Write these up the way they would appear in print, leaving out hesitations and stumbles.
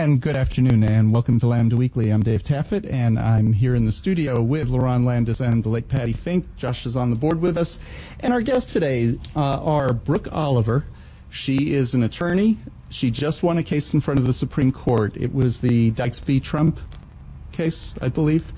and good afternoon, and welcome to Lambda Weekly. I'm Dave Taffet, and I'm here in the studio with Laron Landis and the late Patty Fink. Josh is on the board with us. And our guests today are Brooke Oliver. She is an attorney. She just won a case in front of the Supreme Court. It was the Dykes v. Trump case, I believe.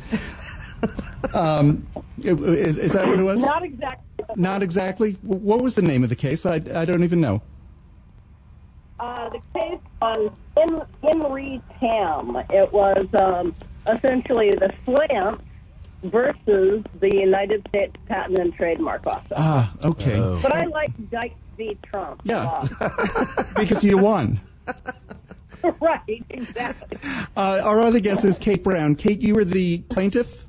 Is that what it was? Not exactly. Not exactly? What was the name of the case? I don't even know. The case was in re Tam. It was essentially the SLAMP versus the United States Patent and Trademark Office. Ah, okay. But I like Dykes v. Trump. Yeah, because you won. Right, exactly. Our other guest is Kate Brown. Kate, you were the plaintiff?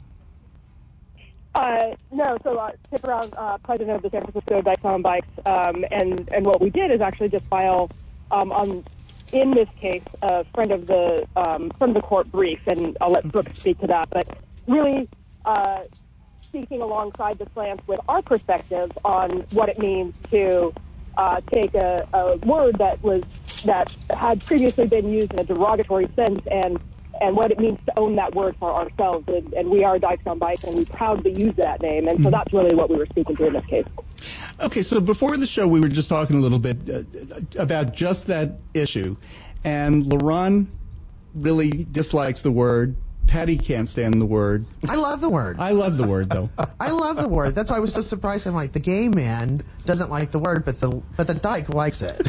No, so Kate Brown, president of the San Francisco Dykes on Bikes, and what we did is actually just file in this case a friend of the from the court brief, and I'll let Brooke speak to that. But really speaking alongside the SLAMP with our perspective on what it means to take a word that had previously been used in a derogatory sense and what it means to own that word for ourselves. And we are Dykes on Bikes, and we proudly use that name. And so that's really what we were speaking to in this case. Okay, so before the show, we were just talking a little bit about just that issue. And Laron really dislikes the word. Patty can't stand the word. I love the word. I love the word, though. I love the word. That's why I was so surprised. I'm like, the gay man doesn't like the word, but the dyke likes it.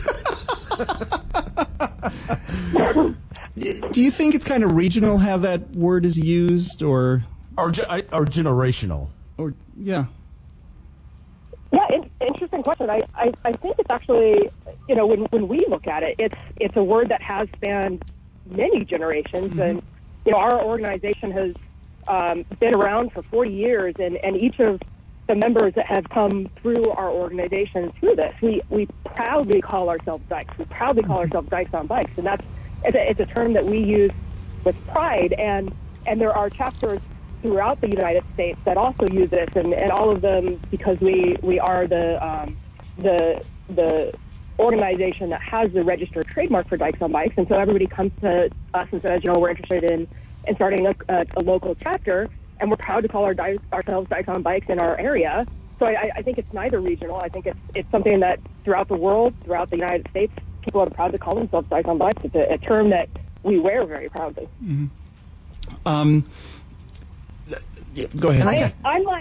Do you think it's kind of regional how that word is used, or generational? Or yeah. Yeah, interesting question. I think it's actually, when we look at it, it's a word that has spanned many generations, mm-hmm. and our organization has been around for 40 years, and each of the members that have come through our organization through this, we proudly call ourselves Dykes. We proudly call ourselves Dykes on Bikes, and it's a term that we use with pride, and there are chapters throughout the United States that also use this, and all of them, because we are the organization that has the registered trademark for Dykes on Bikes, and so everybody comes to us and says, we're interested in starting a local chapter, and we're proud to call ourselves Dykes on Bikes in our area. So I think it's neither regional. I think it's something that throughout the world, throughout the United States, people are proud to call themselves Dykes on Bikes. It's a term that we wear very proudly. Mm-hmm. Go ahead.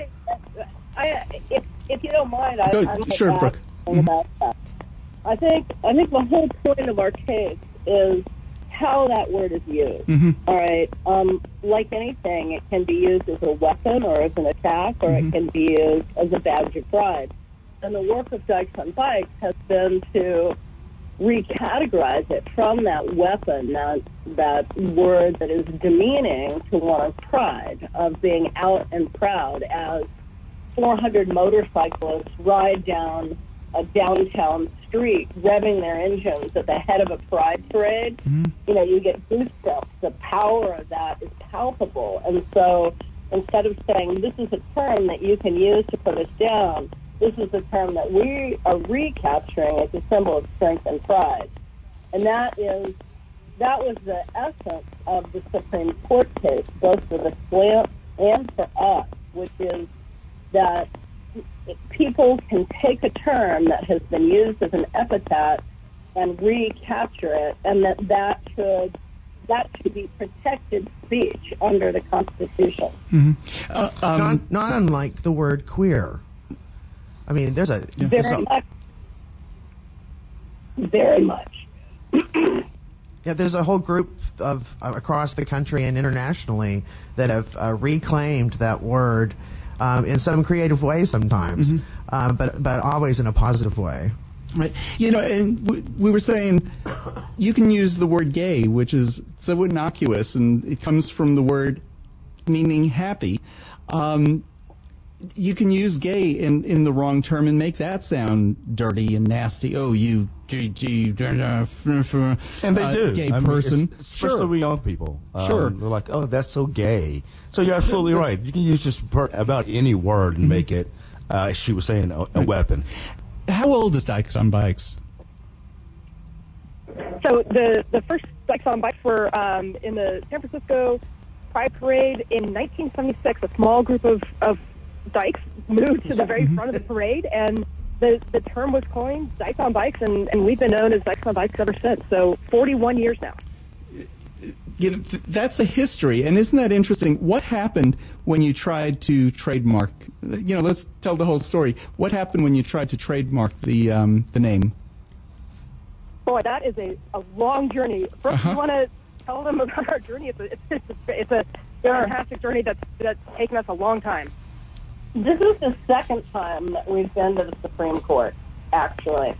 If you don't mind, sure, Brooke. About that. I think the whole point of our case is how that word is used. Mm-hmm. All right. Like anything, it can be used as a weapon or as an attack, or mm-hmm. it can be used as a badge of pride. And the work of Dykes on Bikes has been to recategorize it from that weapon, that word that is demeaning to one's pride of being out and proud, as 400 motorcyclists ride down a downtown street revving their engines at the head of a pride parade. Mm-hmm. You get goosebumps. The power of that is palpable. And so instead of saying this is a term that you can use to put us down, this is a term that we are recapturing as a symbol of strength and pride. And that was the essence of the Supreme Court case, both for the SLAMP and for us, which is that people can take a term that has been used as an epithet and recapture it, and that should be protected speech under the Constitution. Mm-hmm. Not unlike the word queer. I mean, there's a... Very much. Yeah, there's a whole group of across the country and internationally that have reclaimed that word in some creative way sometimes, mm-hmm. but always in a positive way. Right. And we were saying you can use the word gay, which is so innocuous, and it comes from the word meaning happy. You can use gay in the wrong term and make that sound dirty and nasty. Oh, you and they do. Gay person. Especially with young people. Sure. They're like, oh, that's so gay. So you're absolutely right. You can use just about any word and make it, as she was saying, a weapon. How old is Dykes on Bikes? So the first Dykes on Bikes were in the San Francisco Pride Parade in 1976. A small group of dykes moved to the very front of the parade, and the term was coined, Dykes on Bikes, and we've been known as Dykes on Bikes ever since. So 41 years now. That's a history, and isn't that interesting? What happened when you tried to trademark? Let's tell the whole story. What happened when you tried to trademark the name? Boy, that is a long journey. First, you want to tell them about our journey? It's a fantastic journey that's taken us a long time. This is the second time that we've been to the Supreme Court, actually.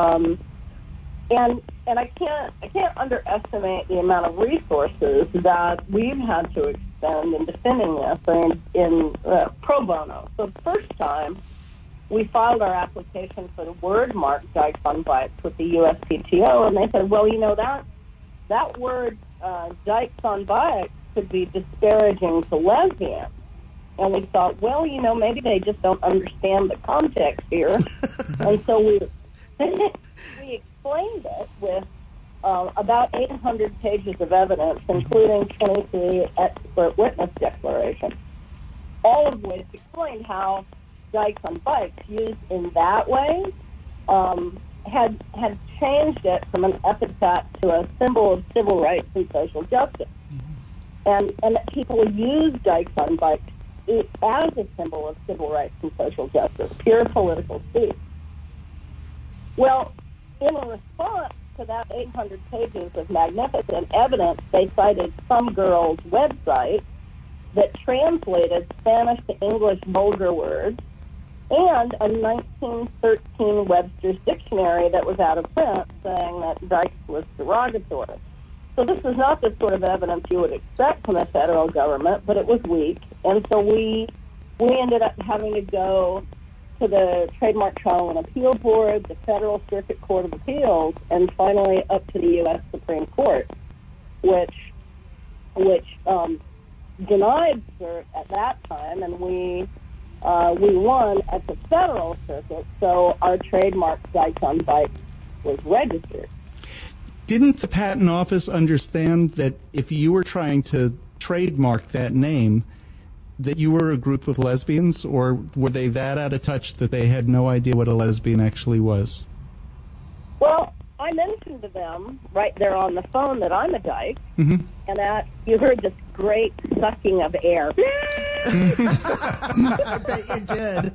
And I can't underestimate the amount of resources that we've had to expend in defending this in pro bono. So the first time, we filed our application for the word mark Dykes on Bikes with the USPTO, and they said, well, that word Dykes on Bikes could be disparaging to lesbians. And we thought, well, maybe they just don't understand the context here. And so we explained it with about 800 pages of evidence, including 23 expert witness declarations, all of which explained how Dykes on Bikes, used in that way, had changed it from an epithet to a symbol of civil rights and social justice. And that people use Dykes on Bikes as a symbol of civil rights and social justice, pure political speech. Well, in a response to that 800 pages of magnificent evidence, they cited some girl's website that translated Spanish to English vulgar words and a 1913 Webster's Dictionary that was out of print saying that Dykes was derogatory. So this is not the sort of evidence you would expect from the federal government, but it was weak. And so we ended up having to go to the Trademark Trial and Appeal Board, the Federal Circuit Court of Appeals, and finally up to the U.S. Supreme Court, which denied cert at that time, and we won at the Federal Circuit, so our trademark Dykes on Bikes was registered. Didn't the Patent Office understand that if you were trying to trademark that name, that you were a group of lesbians, or were they that out of touch that they had no idea what a lesbian actually was? Well, I mentioned to them right there on the phone that I'm a dyke, and that you heard this great sucking of air. I bet you did.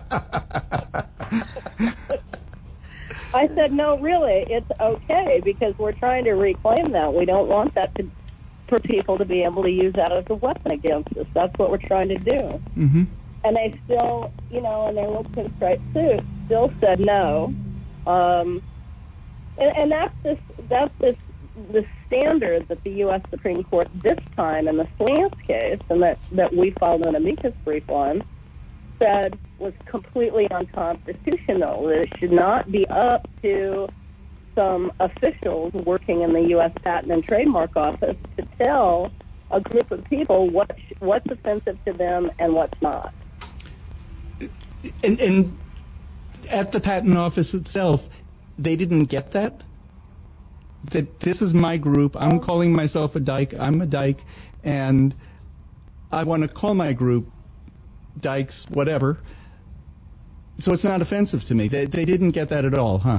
I said, no, really, it's okay, because we're trying to reclaim that. We don't want that for people to be able to use that as a weapon against us. That's what we're trying to do. And they still, and they looked in straight suit, still said no. And that's the standard that the U.S. Supreme Court this time in the Slants case, and that we filed an amicus brief on, said was completely unconstitutional. That it should not be up to some officials working in the U.S. Patent and Trademark Office to tell a group of people what's offensive to them and what's not. And at the Patent Office itself, they didn't get that? That this is my group, I'm calling myself a dyke, I'm a dyke, and I want to call my group dykes, whatever. So it's not offensive to me. They didn't get that at all, huh?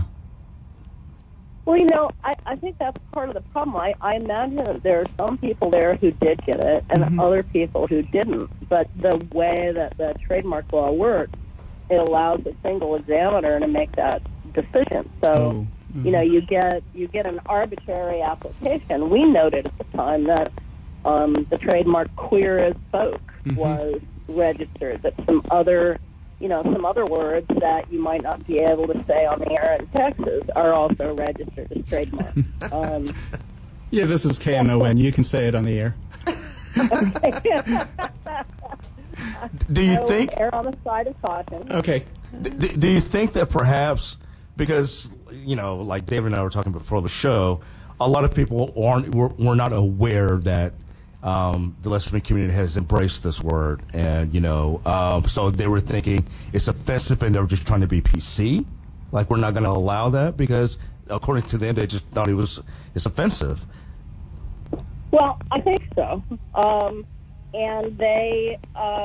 Well, I think that's part of the problem. I imagine that there are some people there who did get it and other people who didn't. But the way that the trademark law works, it allows a single examiner to make that decision. So, you get an arbitrary application. We noted at the time that the trademark Queer as Folk was registered, that some other words that you might not be able to say on the air in Texas are also registered as trademarks. Yeah, this is KNON. You can say it on the air. Do you think... Err on the side of caution. Okay. Do you think that perhaps, because, like David and I were talking before the show, a lot of people were not aware that the lesbian community has embraced this word, and so they were thinking it's offensive, and they were just trying to be PC, like we're not going to allow that because according to them they just thought it's offensive. Well, I think so. And they,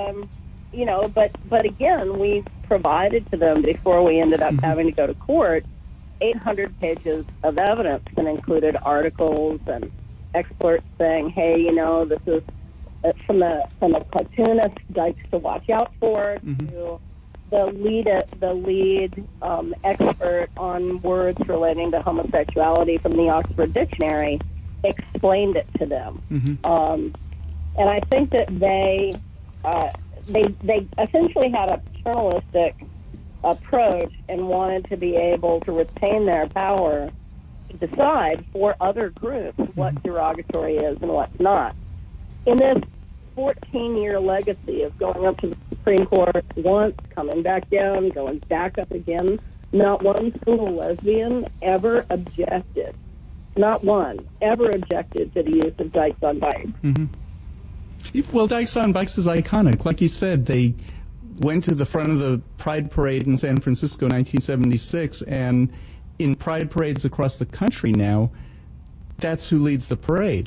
but again, we provided to them before we ended up having to go to court 800 pages of evidence that included articles and experts saying, hey, this is from a cartoonist, dykes to watch out for, to the lead expert on words relating to homosexuality from the Oxford Dictionary explained it to them. And I think that they essentially had a paternalistic approach and wanted to be able to retain their power to decide for other groups what derogatory is and what's not. In this 14-year legacy of going up to the Supreme Court once, coming back down, going back up again, not one single lesbian ever objected. Not one ever objected to the use of dykes on bikes. Well, Dykes on Bikes is iconic. Like you said, they went to the front of the Pride Parade in San Francisco in 1976, and in Pride Parades across the country now, that's who leads the parade.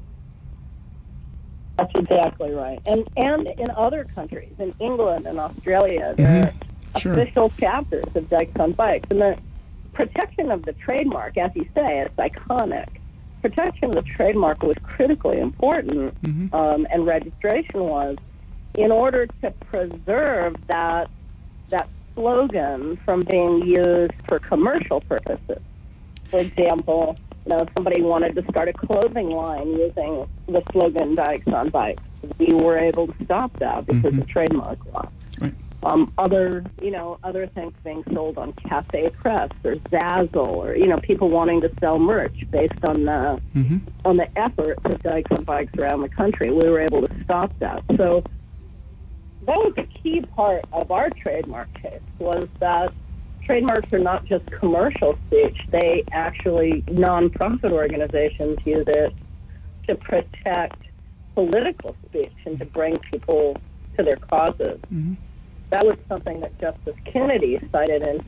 That's exactly right. And in other countries, in England and Australia, there are official chapters of Dykes on Bikes. And the protection of the trademark, as you say, it's iconic. Protection of the trademark was critically important, and registration was, in order to preserve that slogan from being used for commercial purposes. For example, somebody wanted to start a clothing line using the slogan "Dykes on Bikes." We were able to stop that because of trademark law. Right. Other things being sold on Cafe Press or Zazzle, or people wanting to sell merch based on the efforts of Dykes on Bikes around the country. We were able to stop that. So that was a key part of our trademark case, was that trademarks are not just commercial speech. They actually, nonprofit organizations use it to protect political speech and to bring people to their causes. That was something that Justice Kennedy cited in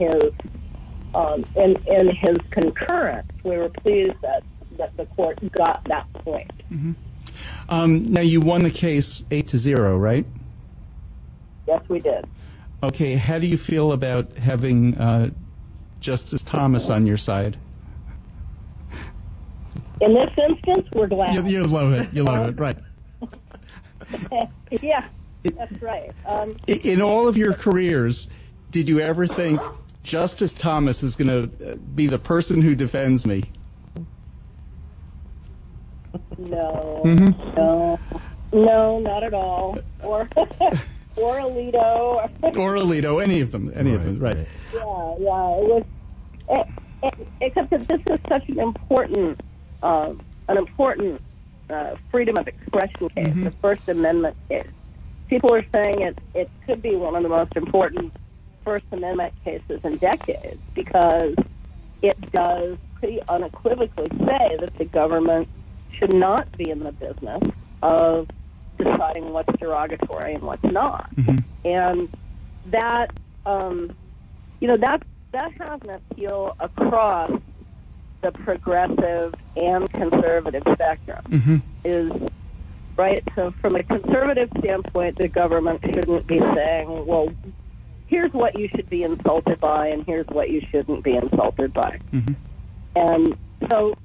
his concurrence. We were pleased that the court got that point. Now, you won the case 8-0, right? Yes, we did. Okay, how do you feel about having Justice Thomas on your side? In this instance, we're glad. You love it. You love it, right. Yeah, that's right. In all of your careers, did you ever think Justice Thomas is going to be the person who defends me? No, no, not at all. Or Alito. Or Alito, any of them, right. Yeah, it was, except that this is such an important freedom of expression case, the First Amendment case. People are saying it could be one of the most important First Amendment cases in decades, because it does pretty unequivocally say that the government should not be in the business of deciding what's derogatory and what's not. And that, that has an appeal across the progressive and conservative spectrum. Is right. So from a conservative standpoint, the government shouldn't be saying, well, here's what you should be insulted by and here's what you shouldn't be insulted by. And so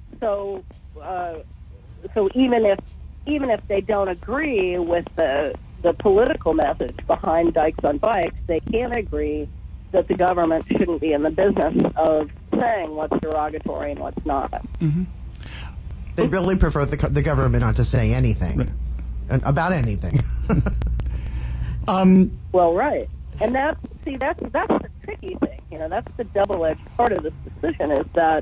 even if they don't agree with the political message behind Dykes on Bikes, they can agree that the government shouldn't be in the business of saying what's derogatory and what's not. They really prefer the government not to say anything about anything. Well, right. And that's the tricky thing. That's the double-edged part of this decision, is that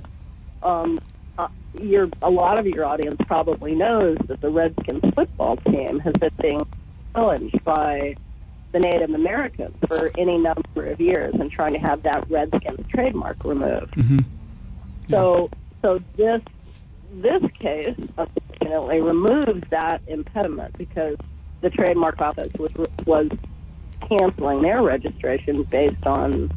a lot of your audience probably knows that the Redskins football team has been being challenged by the Native Americans for any number of years and trying to have that Redskins trademark removed. So this case, unfortunately, removes that impediment, because the trademark office was canceling their registration based on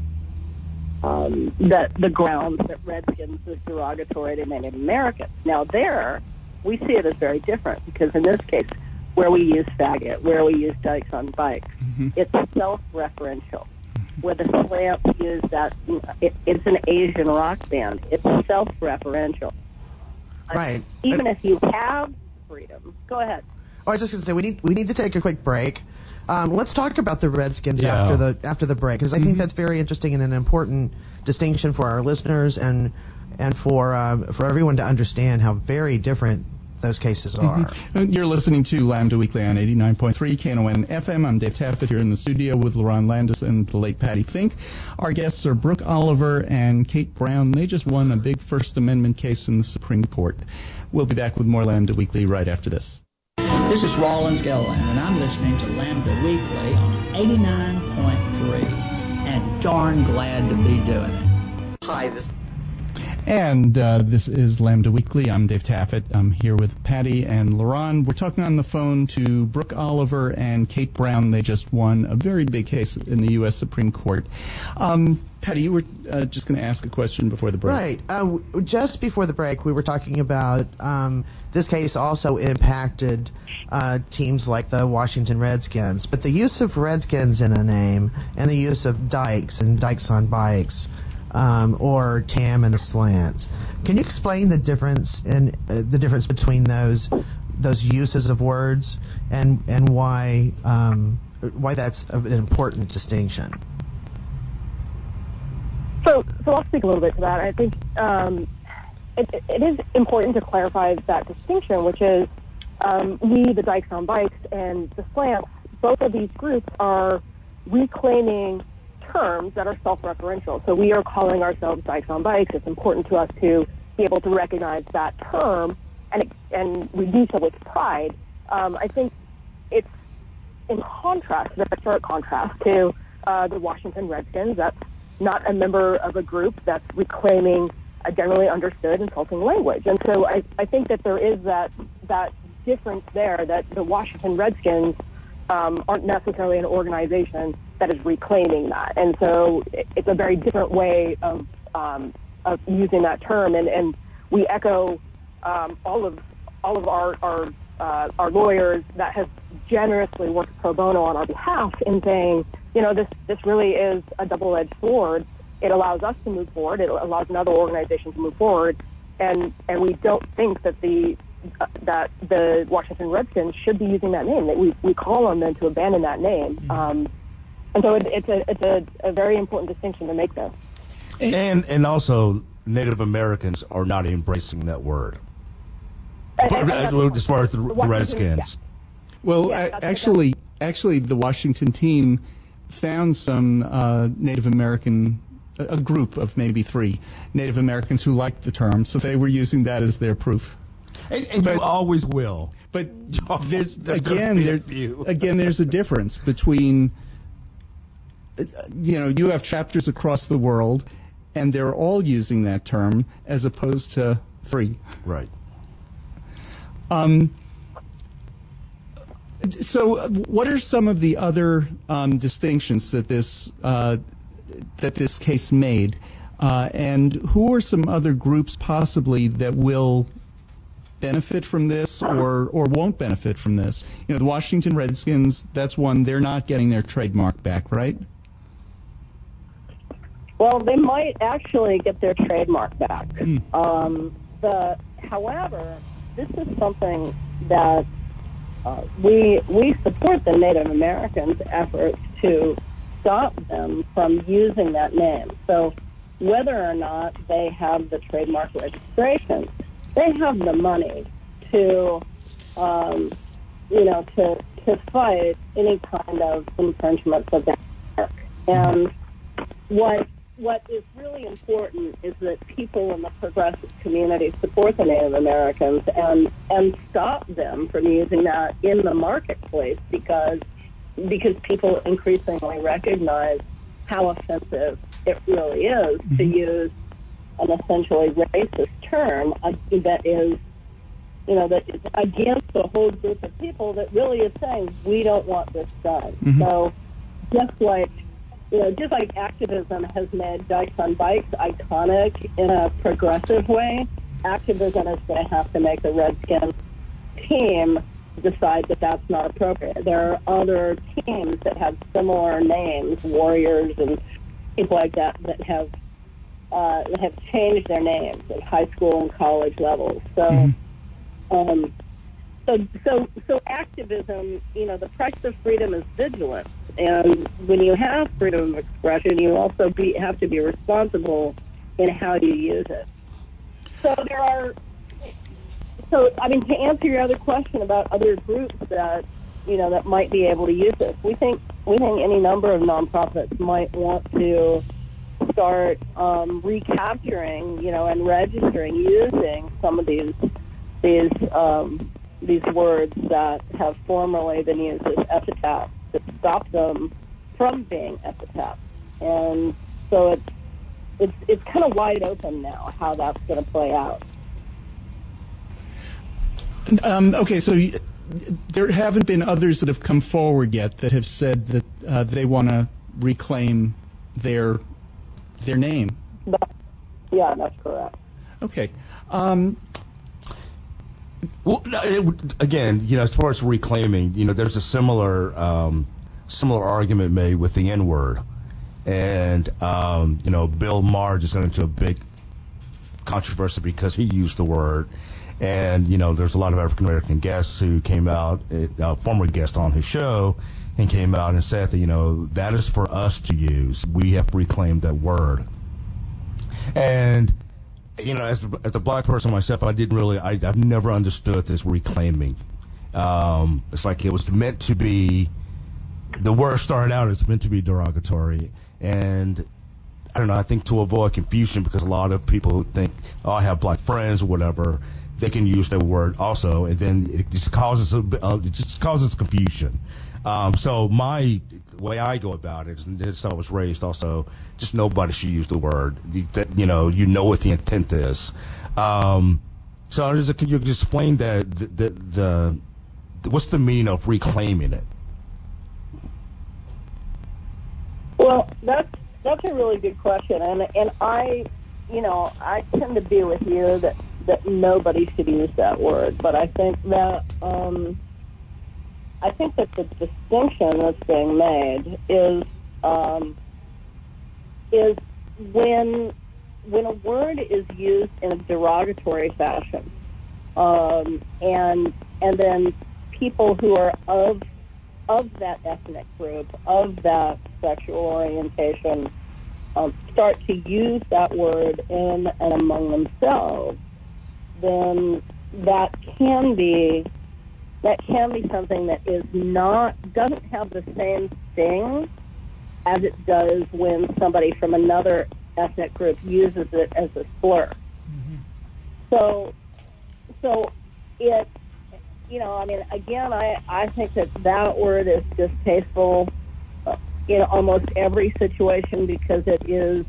the grounds that Redskins is derogatory to Native Americans. Now, there, we see it as very different because in this case, where we use faggot, where we use dykes on bikes, it's self-referential. Where the Slants use that, it's an Asian rock band. It's self-referential. Right. Even if you have freedom, go ahead. Oh, I was just going to say we need to take a quick break. Let's talk about the Redskins Yeah. after the break, because I think that's very interesting and an important distinction for our listeners and for everyone to understand how very different those cases are. You're listening to Lambda Weekly on 89.3 KNON FM. I'm Dave Taffet here in the studio with LaRon Landis and the late Patty Fink. Our guests are Brooke Oliver and Kate Brown. They just won a big First Amendment case in the Supreme Court. We'll be back with more Lambda Weekly right after this. This is Rollins Gilliland, and I'm listening to Lambda Weekly on 89.3, and darn glad to be doing it. Hi, this is Lambda Weekly. I'm Dave Taffet. I'm here with Patty and LaRon. We're talking on the phone to Brooke Oliver and Kate Brown. They just won a very big case in the U.S. Supreme Court. Patty, you were just going to ask a question before the break. Right. Just before the break, we were talking about this case also impacted teams like the Washington Redskins. But the use of Redskins in a name and the use of dykes and dykes on bikes or TAM and the Slants. Can you explain the difference between those uses of words and why that's an important distinction? So I'll speak a little bit to that. I think it is important to clarify that distinction, which is we, the Dykes on Bikes, and the Slants, both of these groups are reclaiming terms that are self-referential. So we are calling ourselves Dykes on Bikes. It's important to us to be able to recognize that term, and we do so with pride. I think it's in contrast, very stark contrast to the Washington Redskins. That's not a member of a group that's reclaiming a generally understood insulting language. And so I think that there is that difference there, that the Washington Redskins aren't necessarily an organization that is reclaiming that. And so it's a very different way of using that term. And we echo all of our lawyers that have generously worked pro bono on our behalf in saying, this really is a double-edged sword. It allows us to move forward. It allows another organization to move forward. And we don't think that the Washington Redskins should be using that name. That we call on them to abandon that name. And so it's a very important distinction to make there. And also, Native Americans are not embracing that word. As far as the Redskins. Yeah. Well, actually, the Washington team found some Native American, a group of maybe 3 Native Americans who liked the term, so they were using that as their proof. And you always will. But there's a difference between, you have chapters across the world, and they're all using that term as opposed to 3. Right. So, what are some of the other distinctions that this case made, and who are some other groups possibly that will benefit from this or won't benefit from this? The Washington Redskins, that's one. They're not getting their trademark back, right? Well, they might actually get their trademark back. However, this is something that we support the Native Americans' efforts to stop them from using that name. So whether or not they have the trademark registration, they have the money to fight any kind of infringements of that mark. And what is really important is that people in the progressive community support the Native Americans and stop them from using that in the marketplace because people increasingly recognize how offensive it really is to use an essentially racist term that is against a whole group of people that really is saying we don't want this done. So just like activism has made Dykes on Bikes iconic in a progressive way, activism is going to have to make the Redskins team decide that that's not appropriate. There are other teams that have similar names, Warriors and people like that, that have changed their names at high school and college levels. So, so activism, the price of freedom is vigilance. And when you have freedom of expression, you also have to be responsible in how you use it. So to answer your other question about other groups that, that might be able to use this, we think any number of nonprofits might want to start recapturing, and registering using some of these words that have formerly been used as epitaphs to stop them from being epitaphs. And so it's kind of wide open now how that's going to play out. Okay, so there haven't been others that have come forward yet that have said that they want to reclaim their name. Yeah, that's correct. Okay. Well, again, as far as reclaiming, there's a similar argument made with the N-word. And, Bill Maher just got into a big controversy because he used the word. And, there's a lot of African-American guests who came out, former guest on his show, and came out and said that, that is for us to use. We have reclaimed that word. And, as a black person myself, I've never understood this reclaiming. It's like it was meant to be, the word started out as meant to be derogatory. And I don't know, I think to avoid confusion, because a lot of people who think, I have black friends or whatever, they can use that word also, and then it just causes confusion. So the way I go about it, and this I was raised also, just nobody should use the word. You know what the intent is. So can you explain that the what's the meaning of reclaiming it? Well, that's a really good question, and I tend to be with you that nobody should use that word, but I think that the distinction that's being made is when a word is used in a derogatory fashion, and then people who are of that ethnic group, of that sexual orientation, start to use that word in and among themselves, then that can be something that doesn't have the same sting as it does when somebody from another ethnic group uses it as a slur. Mm-hmm. So it, again, I think that word is distasteful in almost every situation, because it is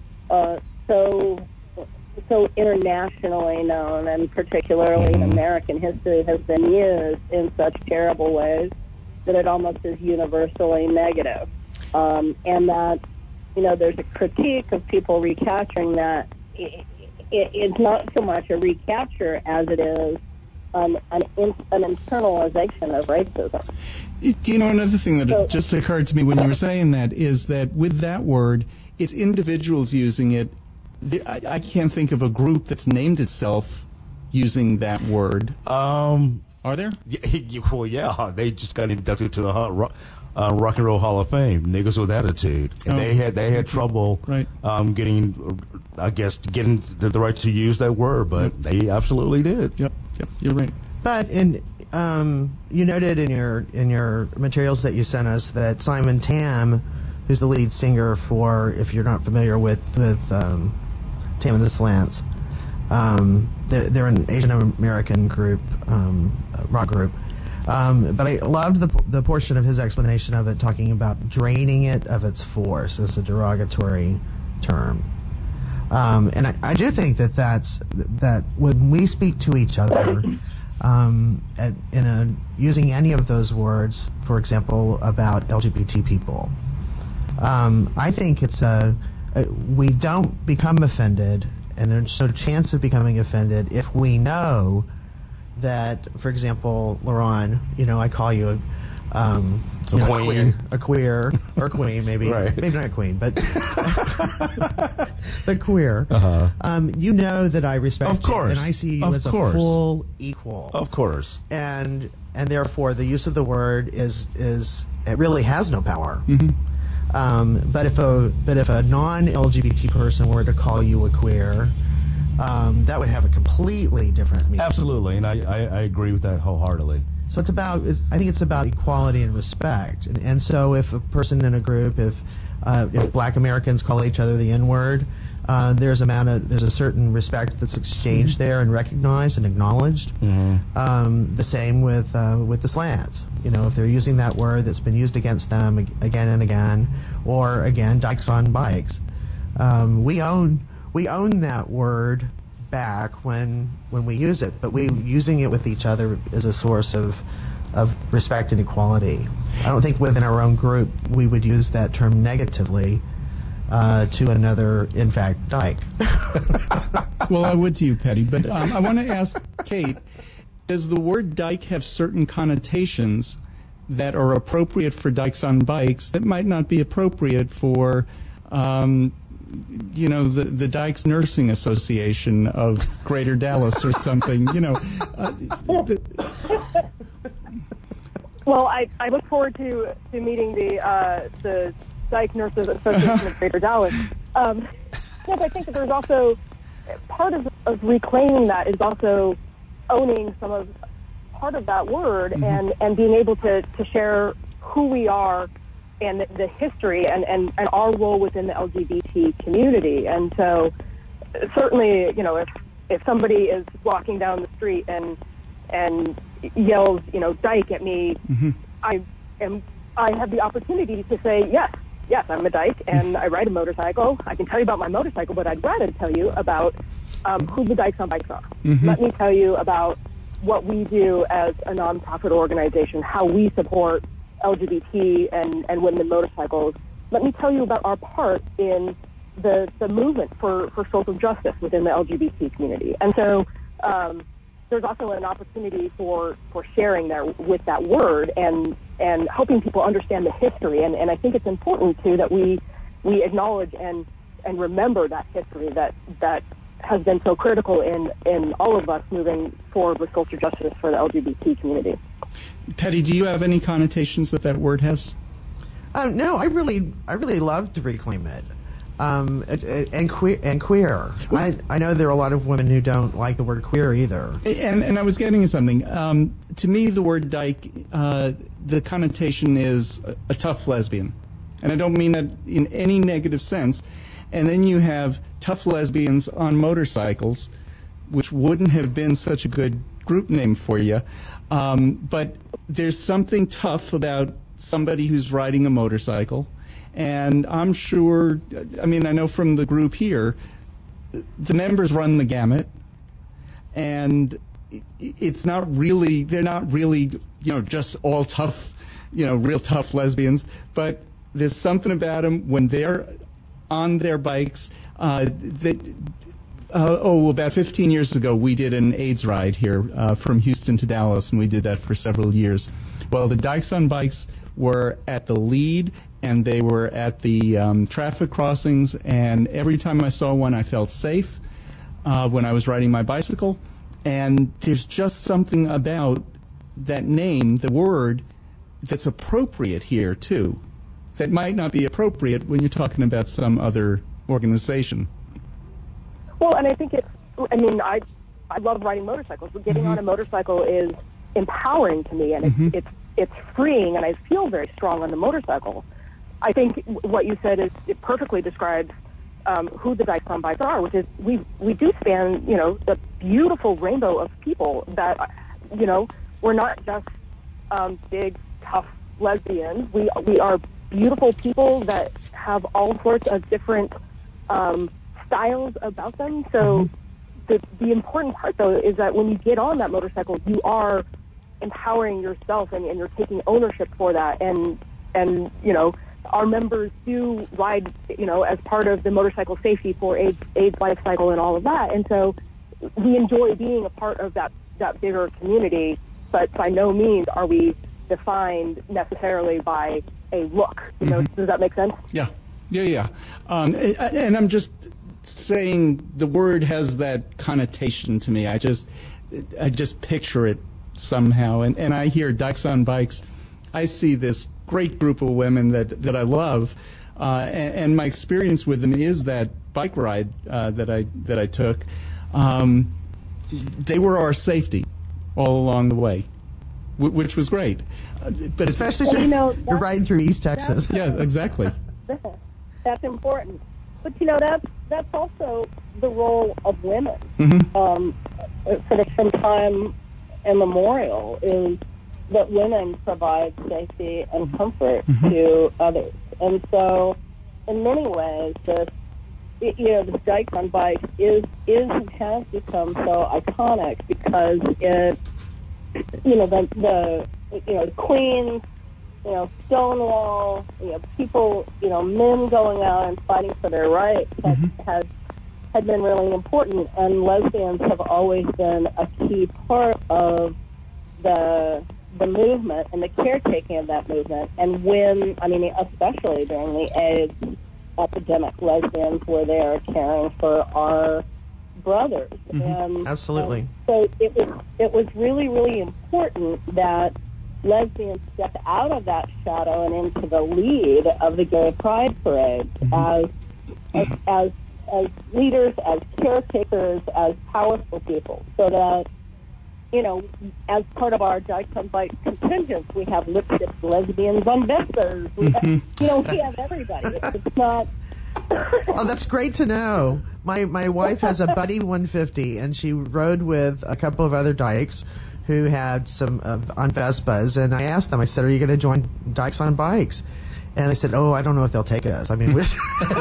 so internationally known, and particularly in American history has been used in such terrible ways that it almost is universally negative. And that, there's a critique of people recapturing that. It's not so much a recapture as it is an internalization of racism. Do you know, another thing that just occurred to me when you were saying that is that with that word, it's individuals using it. I can't think of a group that's named itself using that word. Are there? Well, yeah. They just got inducted to the Rock and Roll Hall of Fame. Niggas with Attitude. And they had trouble getting the right to use that word, but they absolutely did. Yep, you're right. But you noted in your materials that you sent us that Simon Tam, who's the lead singer for, if you're not familiar with Tam and the Slants, they're an Asian American group, rock group. But I loved the portion of his explanation of it, talking about draining it of its force as a derogatory term. And I do think that when we speak to each other, using any of those words, for example, about LGBT people, I think we don't become offended and there's no chance of becoming offended if we know that, for example, Lauren, I call you a queen. A queer, or queen, maybe. Right. Maybe not a queen, but but queer. You know that I respect Of course. you, and I see you Of as course. a full equal. Of course. And therefore, the use of the word is it really has no power. But if a non-LGBT person were to call you a queer, that would have a completely different meaning. Absolutely, and I agree with that wholeheartedly. So I think it's about equality and respect. And so if a person in a group, if Black Americans call each other the N-word, there's a certain respect that's exchanged there and recognized and acknowledged. The same with the slants. If they're using that word that's been used against them again and again, or again, dykes on bikes, we own that word back when we use it, but using it with each other is a source of respect and equality. I don't think within our own group we would use that term negatively to another, in fact, dyke. Well, I would to you, Patty, but I want to ask Kate, does the word dyke have certain connotations that are appropriate for dykes on bikes that might not be appropriate for the Dykes Nursing Association of Greater Dallas or something, Well, I look forward to meeting the Dyke Nurses Association of Greater Dallas. Yes, I think that there's also part of reclaiming that is also owning part of that word and being able to share who we are and the history and our role within the LGBT community. And so certainly, if somebody is walking down the street and yells, dyke at me, I have the opportunity to say, yes, I'm a dyke and I ride a motorcycle. I can tell you about my motorcycle, but I'd rather tell you about who the Dykes on Bikes are. Let me tell you about what we do as a nonprofit organization, how we support LGBT and women in motorcycles. Let me tell you about our part in the movement for social justice within the LGBT community. And so there's also an opportunity for sharing there with that word and helping people understand the history. And I think it's important, too, that we acknowledge and remember that history that has been so critical in all of us moving forward with social justice for the LGBT community. Patty, do you have any connotations that word has? No, I really love to reclaim it. And queer. I know there are a lot of women who don't like the word queer either. And I was getting at something. To me, the word dyke, the connotation is a tough lesbian. And I don't mean that in any negative sense. And then you have tough lesbians on motorcycles, which wouldn't have been such a good group name for you. But there's something tough about somebody who's riding a motorcycle. And I'm sure, I know from the group here, the members run the gamut. And they're not really, just all tough, real tough lesbians. But there's something about them when they're on their bikes. About 15 years ago, we did an AIDS ride here from Houston to Dallas, and we did that for several years. Well, the Dykes on Bikes were at the lead, and they were at the traffic crossings, and every time I saw one, I felt safe when I was riding my bicycle. And there's just something about that name, the word, that's appropriate here, too, that might not be appropriate when you're talking about some other organization. Well, and I think I love riding motorcycles, but getting on a motorcycle is empowering to me, and it's freeing, and I feel very strong on the motorcycle. I think what you said it perfectly describes who the Dykes on Bikes are, which is we do span, the beautiful rainbow of people that, we're not just big, tough lesbians. We are beautiful people that have all sorts of different styles about them. So the important part, though, is that when you get on that motorcycle, you are empowering yourself and you're taking ownership for that. And our members do ride, as part of the motorcycle safety for AIDS life cycle and all of that. And so we enjoy being a part of that bigger community, but by no means are we defined necessarily by a look. Does that make sense? Yeah. And I'm just saying the word has that connotation to me. I just picture it somehow. And I hear Dykes on Bikes. I see this great group of women that I love, and my experience with them is that bike ride that I took. They were our safety all along the way, which was great. But especially you're riding through East Texas. Yeah, exactly. That's important. But that's also the role of women. Sort of from time immemorial is that women provide safety and comfort to others. And so, in many ways, this Dykes on Bikes is and has become so iconic because it, the Queens, Stonewall, people, men going out and fighting for their rights had been really important, and lesbians have always been a key part of the movement and the caretaking of that movement. And especially during the AIDS epidemic, lesbians were there caring for our brothers. Absolutely. So it was really, really important that lesbians step out of that shadow and into the lead of the Gay Pride Parade as leaders, as caretakers, as powerful people, so that, as part of our Dykes on Bikes contingents, we have lipstick lesbians on Vespas. We have everybody. It's not... Oh, that's great to know. My wife has a Buddy 150, and she rode with a couple of other dykes who had some on Vespas, and I asked them, I said, are you going to join Dykes on Bikes? And they said, oh, I don't know if they'll take us. I mean, we're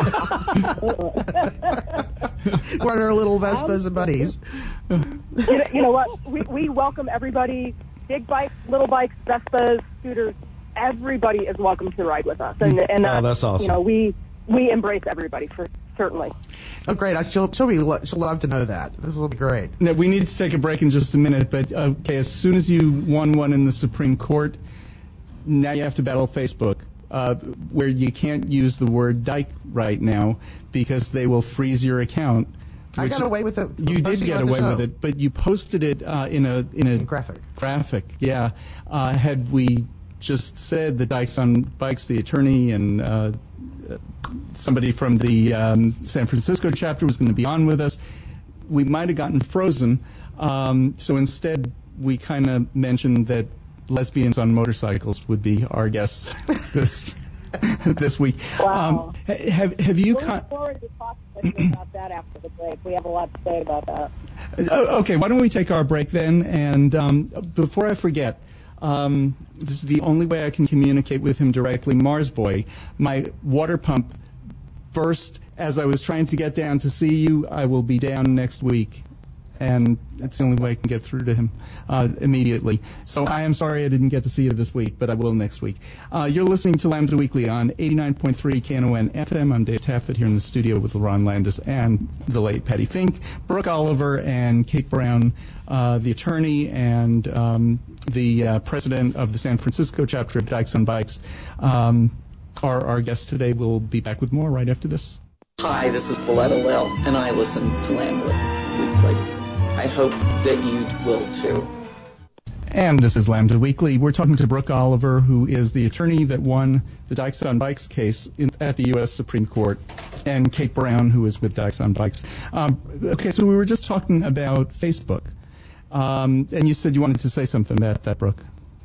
on our little Vespas and buddies. You know what? We welcome everybody, big bikes, little bikes, Vespas, scooters. Everybody is welcome to ride with us. And that's awesome. We embrace everybody, certainly. Oh, great. She'll love to know that. This will be great. Now, we need to take a break in just a minute, but okay, as soon as you won one in the Supreme Court, now you have to battle Facebook. Where you can't use the word dyke right now because they will freeze your account. I got away with it. You did get away with it, but you posted it in a graphic. Yeah. Had we just said the Dykes on Bikes, the attorney, and somebody from the San Francisco chapter was going to be on with us, we might have gotten frozen. So instead, we kind of mentioned that lesbians on motorcycles would be our guests this week. Wow. Have you? We're looking forward to talking about that after the break. We have a lot to say about that. Okay, why don't we take our break then? And before I forget, this is the only way I can communicate with him directly. Mars Boy, my water pump burst as I was trying to get down to see you. I will be down next week. And it's the only way I can get through to him immediately. So I am sorry I didn't get to see you this week, but I will next week. You're listening to Lambda Weekly on 89.3 KNON FM. I'm Dave Taffet here in the studio with LaRon Landis and the late Patty Fink, Brooke Oliver, and Kate Brown, the attorney and the president of the San Francisco chapter of Dykes on Bikes. Our guest today will be back with more right after this. Hi, this is Valletta Lil, and I listen to Lambda Weekly. I hope that you will too. And this is Lambda Weekly. We're talking to Brooke Oliver, who is the attorney that won the Dykes on Bikes case at the U.S. Supreme Court, and Kate Brown, who is with Dykes on Bikes. Okay, so we were just talking about Facebook, and you said you wanted to say something about that, Brooke.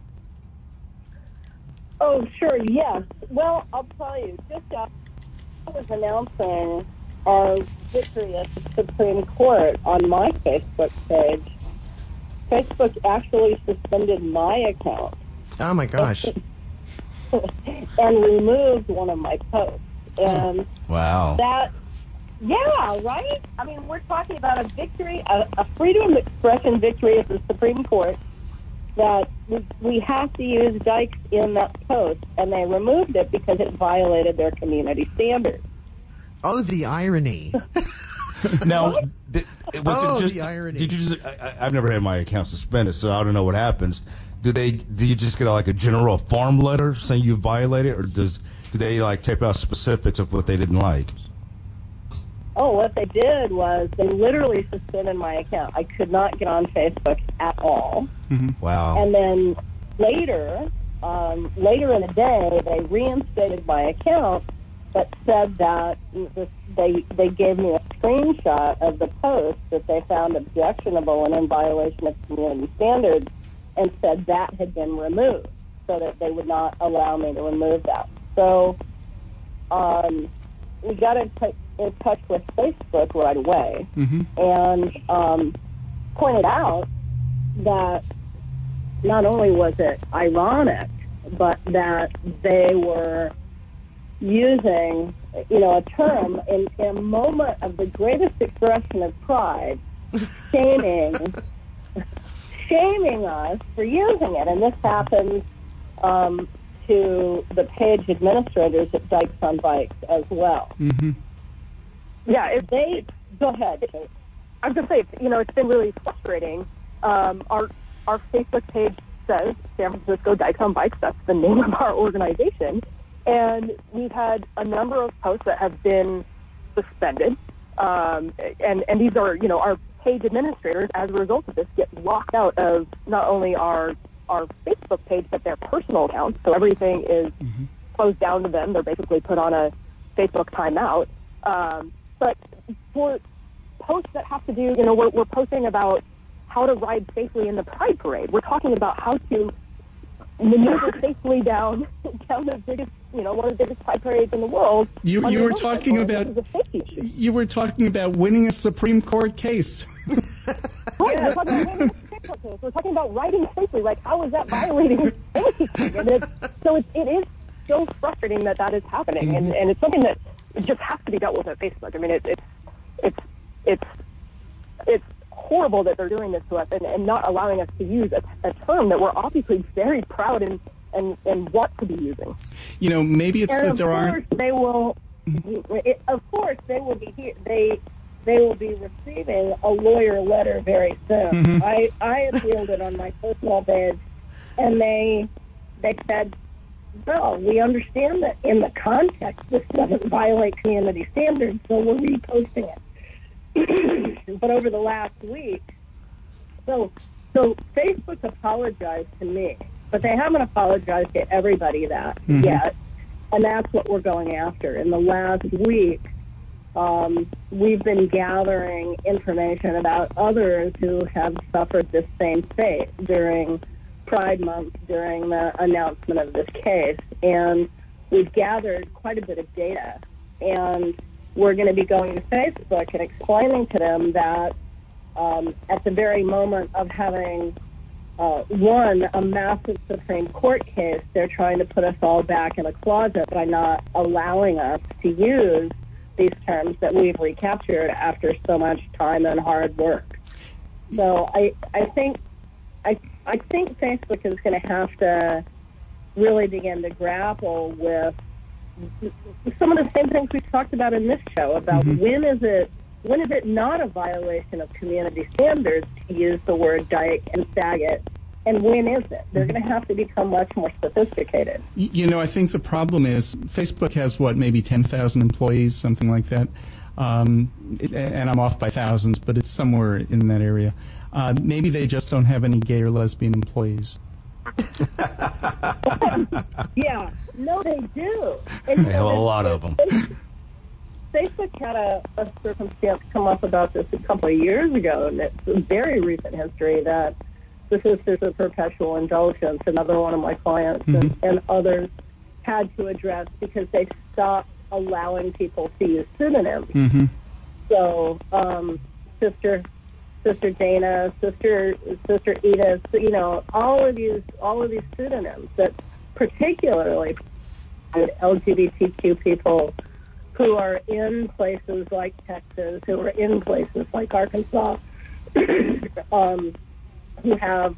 Oh, sure, yes. Well, I'll tell you, just I was announcing our victory at the Supreme Court on my Facebook page. Facebook actually suspended my account. Oh, my gosh. And removed one of my posts. And wow. Yeah, right? I mean, we're talking about a victory, a freedom of expression victory at the Supreme Court. that we have to use dikes in that post, and they removed it because it violated their community standards. Oh, the irony. Now, was Oh, it just, the irony. did you just? I've never had my account suspended, so I don't know what happens. Do you just get like a general farm letter saying you violated, or do they like tape out specifics of what they didn't like? Oh, what they did was they literally suspended my account. I could not get on Facebook at all. Wow. And then later in the day, they reinstated my account, but said that they gave me a screenshot of the post that they found objectionable and in violation of community standards, and said that had been removed, so that they would not allow me to remove that. So we got in touch with Facebook right away, and pointed out that not only was it ironic, but that they were using, a term in a moment of the greatest expression of pride, shaming us for using it. And this happens to the page administrators at Dykes on Bikes as well. Yeah, Go ahead. I was going to say, it's been really frustrating. Our Facebook page says San Francisco Dykes on Bikes. That's the name of our organization. And we've had a number of posts that have been suspended. And these are, our page administrators, as a result of this, get locked out of not only our Facebook page, but their personal accounts. So everything is closed down to them. They're basically put on a Facebook timeout. But for posts that have to do, we're posting about how to ride safely in the Pride Parade. We're talking about how to maneuver safely down the biggest, one of the biggest Pride Parades in the world. You were talking about winning a Supreme Court case. Right, we're talking about riding safely. Like, how is that violating anything? And it is so frustrating that is happening, and it's something that just has to be dealt with at Facebook. I mean, it's horrible that they're doing this to us and not allowing us to use a term that we're obviously very proud and want to be using. Maybe it's and that there aren't. Of course, they will be here. They will be receiving a lawyer letter very soon. I appealed it on my personal page, and they said, "Well, we understand that in the context this doesn't violate community standards, so we're reposting it." But over the last week, so Facebook apologized to me, but they haven't apologized to everybody yet, and that's what we're going after. In the last week, we've been gathering information about others who have suffered this same fate during Pride Month, during the announcement of this case, and we've gathered quite a bit of data, and we're going to be going to Facebook and explaining to them that at the very moment of having won a massive Supreme Court case, they're trying to put us all back in a closet by not allowing us to use these terms that we've recaptured after so much time and hard work. So I think Facebook is going to have to really begin to grapple with some of the same things we've talked about in this show about when is it not a violation of community standards to use the word dyke and faggot, and when is it? They're going to have to become much more sophisticated. I think the problem is Facebook has, maybe 10,000 employees, something like that. And I'm off by thousands, but it's somewhere in that area. Maybe they just don't have any gay or lesbian employees. Yeah, no, they do. They have a lot of them. Facebook had a circumstance come up about this a couple of years ago, and it's a very recent history that the Sisters of Perpetual Indulgence, another one of my clients, and others had to address because they stopped allowing people to use pseudonyms. So, Sister Dana, Sister Edith, all of these pseudonyms that particularly LGBTQ people who are in places like Texas, who are in places like Arkansas, who have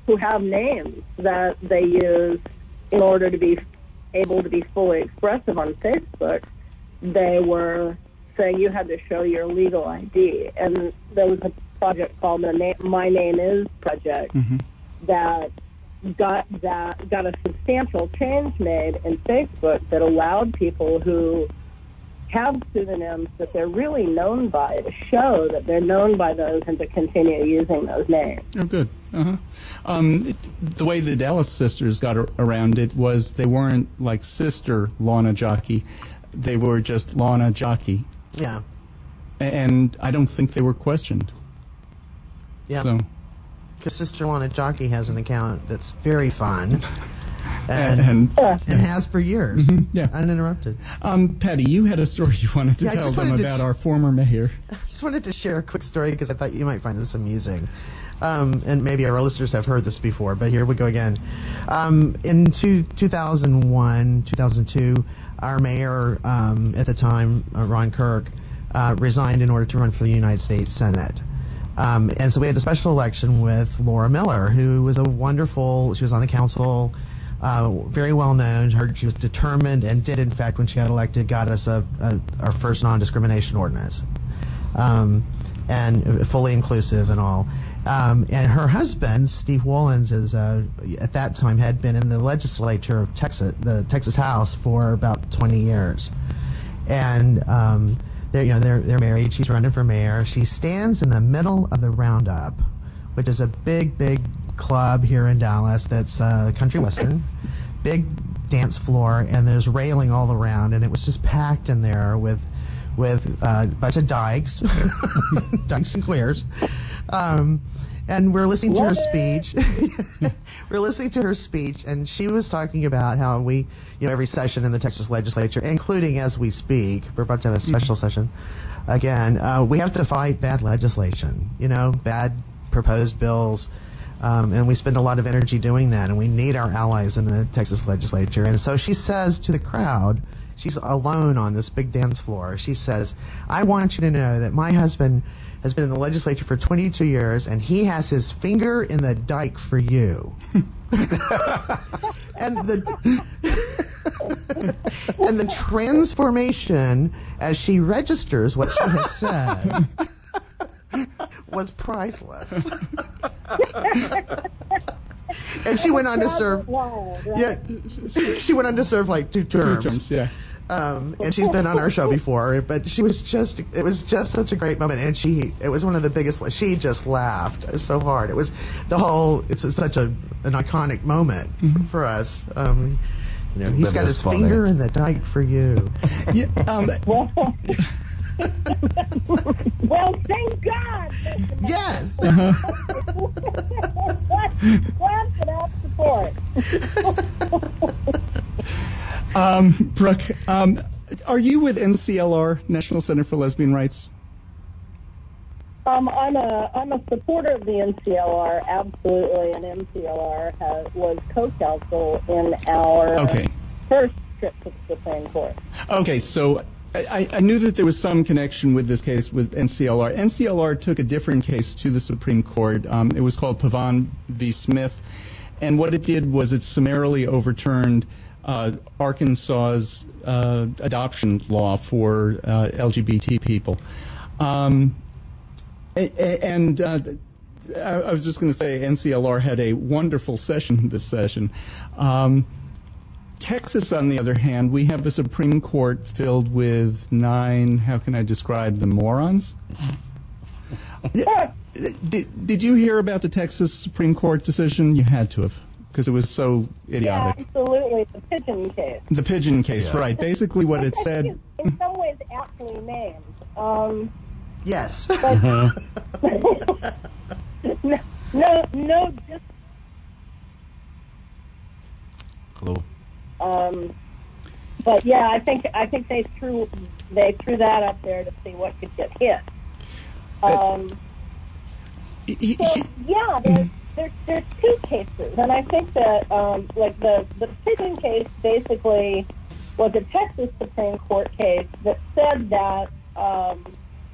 who have names that they use in order to be able to be fully expressive on Facebook, they were saying you had to show your legal ID. And there was a project called the My Name Is Project that got a substantial change made in Facebook that allowed people who have pseudonyms that they're really known by to show that they're known by those and to continue using those names. Oh, good. The way the Dallas sisters got around it was they weren't like Sister Lana Jockey. They were just Lana Jockey. Yeah. And I don't think they were questioned. Yeah. So. Because Sister Lana Jockey has an account that's very fun. And has for years. Yeah. Uninterrupted. Patty, you had a story you wanted to Yeah, I tell just them wanted to about our former mayor. I just wanted to share a quick story because I thought you might find this amusing. And maybe our listeners have heard this before, but here we go again. In 2001, 2002, our mayor at the time, Ron Kirk, resigned in order to run for the United States Senate. And so we had a special election with Laura Miller, who was she was on the council, very well known. She was determined and did, in fact, when she got elected, got us our first non-discrimination ordinance. And fully inclusive and all. And her husband, Steve Wollins, at that time had been in the legislature of Texas, the Texas House, for about 20 years. And they're married. She's running for mayor. She stands in the middle of the Roundup, which is a big club here in Dallas that's country western, big dance floor, and there's railing all around, and it was just packed in there with a bunch of dykes, dykes and queers. And we're listening to her speech. We're listening to her speech, and she was talking about how we, every session in the Texas legislature, including as we speak, we're about to have a special session again, we have to fight bad legislation, bad proposed bills. And we spend a lot of energy doing that, and we need our allies in the Texas legislature. And so she says to the crowd, she's alone on this big dance floor, she says, I want you to know that my husband has been in the legislature for 22 years, and he has his finger in the dike for you. and the transformation as she registers what she has said was priceless. And she went on to serve. Yeah, she went on to serve like two terms. 2 terms, yeah. And she's been on our show before, but it was just such a great moment, and it was one of the biggest. She just laughed so hard. It was it's such an iconic moment for us. He's got his finger in the dike for you. Yeah, well, thank God. Yes. Glad for that support. Brooke, are you with NCLR, National Center for Lesbian Rights? I'm a supporter of the NCLR, absolutely, and NCLR was co-counsel in our first trip to the Supreme Court. Okay, so I knew that there was some connection with this case with NCLR. NCLR took a different case to the Supreme Court. It was called Pavon v. Smith, and what it did was it summarily overturned Arkansas's adoption law for LGBT people. And I was just going to say NCLR had a wonderful session this session. Texas, on the other hand, we have a Supreme Court filled with 9, how can I describe them, morons? Did you hear about the Texas Supreme Court decision? You had to have, because it was so idiotic. Yeah, absolutely. The pigeon case. The pigeon case, right. Basically what it said... In some ways, aptly named. Yes. But no, just... Hello. But yeah, I think they threw that up there to see what could get hit. There's 2 cases, and I think that like the pigeon case basically was a Texas Supreme Court case that said that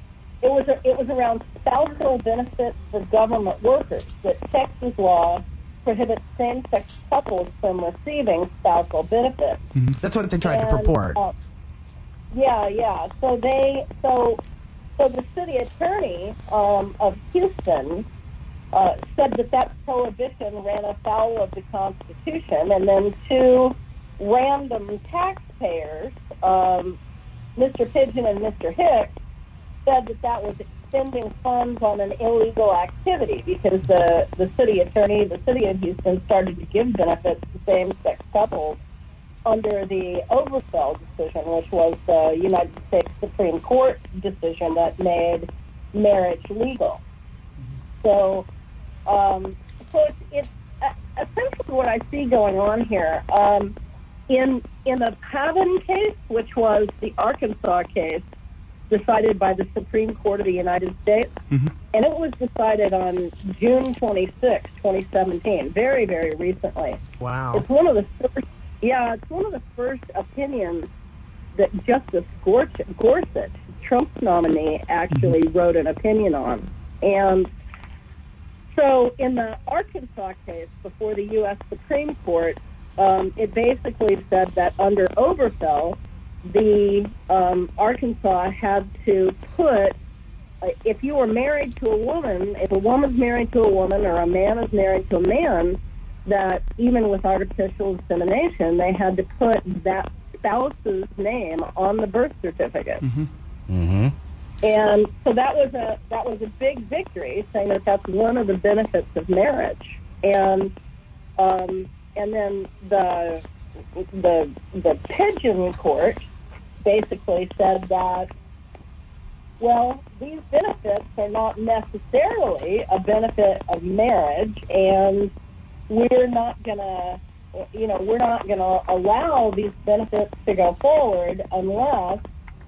it was around spousal benefits for government workers, that Texas law prohibits same-sex couples from receiving spousal benefits. That's what they tried to purport. Yeah. So the city attorney of Houston said that prohibition ran afoul of the Constitution, and then two random taxpayers, Mr. Pigeon and Mr. Hicks, said that was spending funds on an illegal activity because the city attorney, the city of Houston, started to give benefits to same-sex couples under the Obergefell decision, which was the United States Supreme Court decision that made marriage legal. So it's essentially what I see going on here. In the Pavin case, which was the Arkansas case decided by the Supreme Court of the United States, and it was decided on June 26, 2017, very, very recently. Wow. It's one of the first opinions that Justice Gorsuch, Trump's nominee, actually wrote an opinion on. And so in the Arkansas case before the U.S. Supreme Court, it basically said that under Obergefell, the Arkansas had to put, if you were married to a woman, if a woman's married to a woman or a man is married to a man, that even with artificial insemination, they had to put that spouse's name on the birth certificate. And so that was a big victory, saying that that's one of the benefits of marriage. And then the Pigeon Court basically said that, well, these benefits are not necessarily a benefit of marriage, and we're not gonna allow these benefits to go forward unless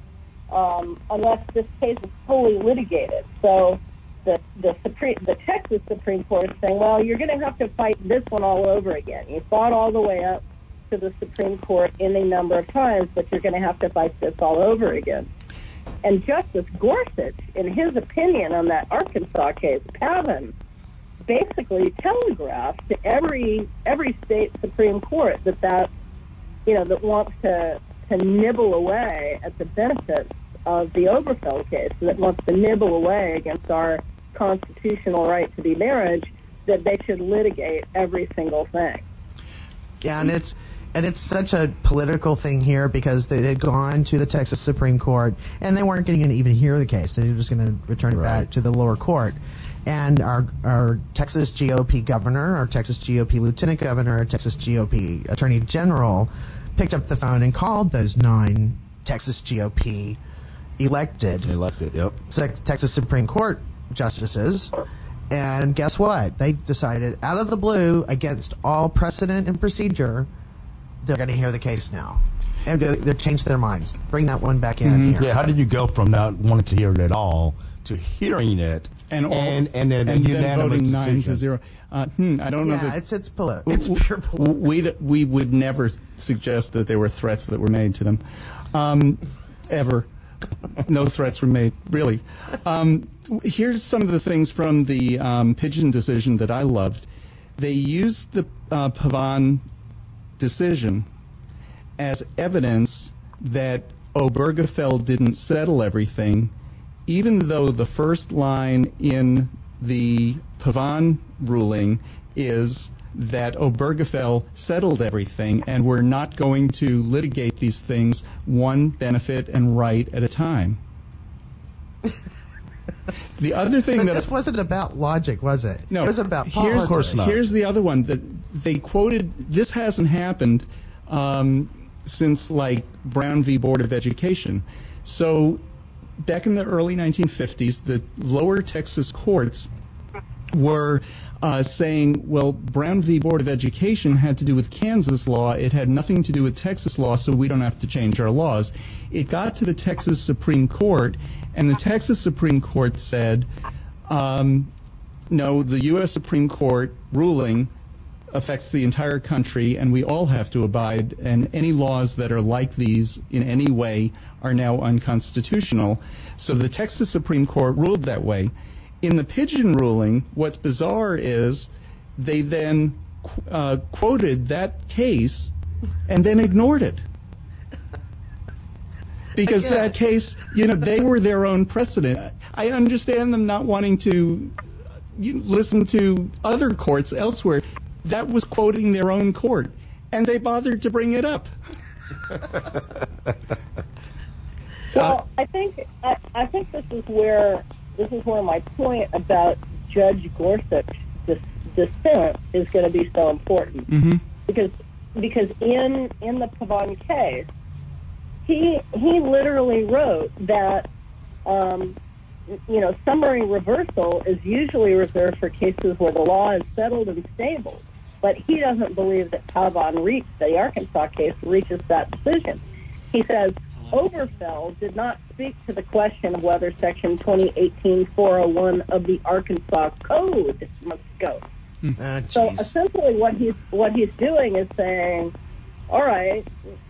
this case is fully litigated. So the Texas Supreme Court is saying, well, you're going to have to fight this one all over again. You fought all the way up to the Supreme Court any number of times, but you're going to have to fight this all over again. And Justice Gorsuch, in his opinion on that Arkansas case, Pavin, basically telegraphed to every state Supreme Court that wants to nibble away at the benefits of the Obergefell case, that wants to nibble away against our constitutional right to be marriage, that they should litigate every single thing. Yeah, and it's such a political thing here because they had gone to the Texas Supreme Court and they weren't going to even hear the case. They were just going to return it back to the lower court. And our Texas GOP governor, our Texas GOP lieutenant governor, our Texas GOP attorney general picked up the phone and called those 9 Texas GOP elected, yep, Texas Supreme Court justices. And guess what? They decided out of the blue, against all precedent and procedure, they're going to hear the case now. And they've changed their minds. Bring that one back in here. Yeah, how did you go from not wanting to hear it at all to hearing it and then voting 9-0? I don't know. Yeah, it's political. It's pure political. We would never suggest that there were threats that were made to them, ever. No threats were made, really. Here's some of the things from the Pigeon decision that I loved. They used the Pavin decision as evidence that Obergefell didn't settle everything, even though the first line in the Pavin ruling is that Obergefell settled everything and we're not going to litigate these things one benefit and right at a time. The other thing this wasn't about logic, was it? No, it was about politics. Of course not. Here's the other one that they quoted. This hasn't happened since like Brown v. Board of Education. So back in the early 1950s, the lower Texas courts were saying, well, Brown v. Board of Education had to do with Kansas law. It had nothing to do with Texas law, so we don't have to change our laws. It got to the Texas Supreme Court, and the Texas Supreme Court said, no, the U.S. Supreme Court ruling affects the entire country, and we all have to abide, and any laws that are like these in any way are now unconstitutional. So the Texas Supreme Court ruled that way. In the Pigeon ruling, what's bizarre is they then quoted that case and then ignored it. Because that case, they were their own precedent. I understand them not wanting to listen to other courts elsewhere. That was quoting their own court, and they bothered to bring it up. Well, I think this is where my point about Judge Gorsuch's dissent is going to be so important. Mm-hmm. Because in the Pavon case, he literally wrote that summary reversal is usually reserved for cases where the law is settled and stable. But he doesn't believe that Pavon the Arkansas case, reaches that decision. He says Oberfeld did not speak to the question of whether Section 2018-401 of the Arkansas Code must go. So essentially, what he's doing is saying, all right,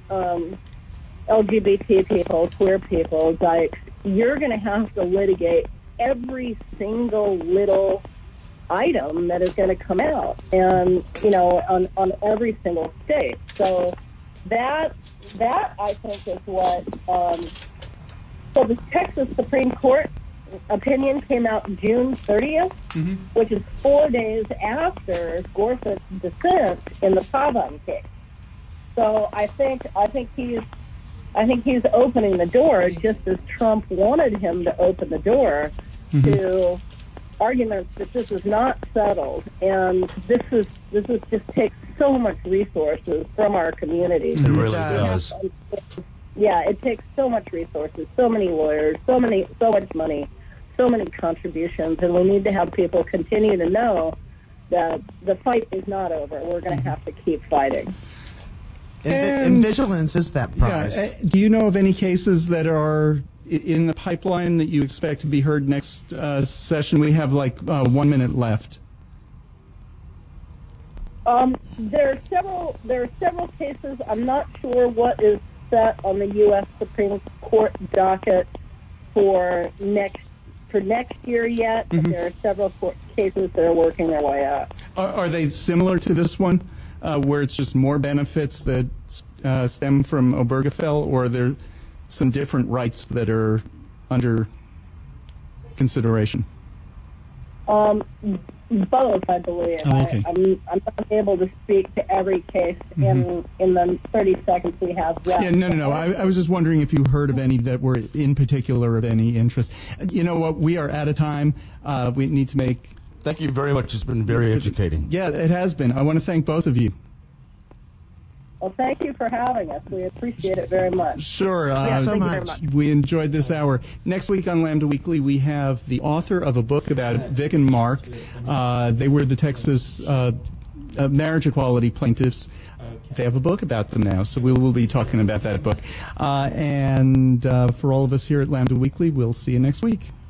LGBT people, queer people, dykes, you're going to have to litigate every single little item that is going to come out, and on every single state. So that I think is what. So the Texas Supreme Court opinion came out June 30th, mm-hmm. which is 4 days after Gorsuch's dissent in the Pavon case. So I think he's opening the door, just as Trump wanted him to open the door mm-hmm. to arguments that this is not settled, and this is just takes so much resources from our community. It really does. Yeah, it takes so much resources, so many lawyers, so much money, so many contributions, and we need to have people continue to know that the fight is not over. We're going to have to keep fighting. And vigilance is that prize. Yeah, do you know of any cases that are in the pipeline that you expect to be heard next session? We have 1 minute left. There are several cases. I'm not sure what is set on the U.S. Supreme Court docket for next year yet. But there are several cases that are working their way out. Are they similar to this one, where it's just more benefits that stem from Obergefell, or are there some different rights that are under consideration? Both, I believe. Oh, okay. I'm not able to speak to every case in the 30 seconds we have left. Yeah, no. I was just wondering if you heard of any that were in particular of any interest. You know what? We are out of time. We need to make... Thank you very much. It's been very educating. Yeah, it has been. I want to thank both of you. Well, thank you for having us. We appreciate it very much. Sure. Thank you very much. much. We enjoyed this hour. Next week on Lambda Weekly, we have the author of a book about Vic and Mark. They were the Texas marriage equality plaintiffs. They have a book about them now, so we'll be talking about that book. And for all of us here at Lambda Weekly, we'll see you next week.